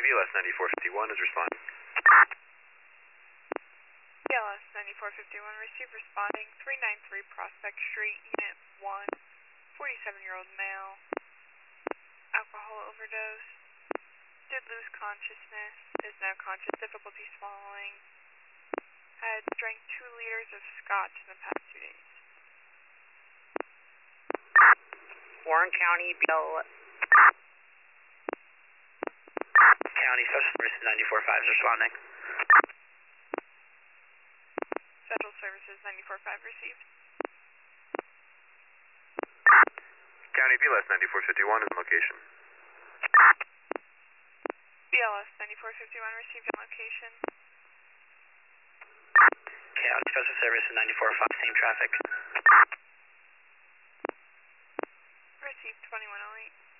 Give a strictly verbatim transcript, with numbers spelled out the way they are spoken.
B L S ninety-four fifty-one is responding. B L S ninety-four fifty-one, receive responding, three ninety-three Prospect Street, Unit one, forty-seven-year-old male, alcohol overdose, did lose consciousness, is now conscious, difficulty swallowing, had drank two liters of scotch in the past two days. Warren County, B L S. County Special Services ninety-four five is responding. Special Services ninety-four five received. County B L S ninety-four fifty-one is location. B L S ninety-four fifty-one received in location. County Special Services ninety-four five, same traffic. Received twenty-one oh eight.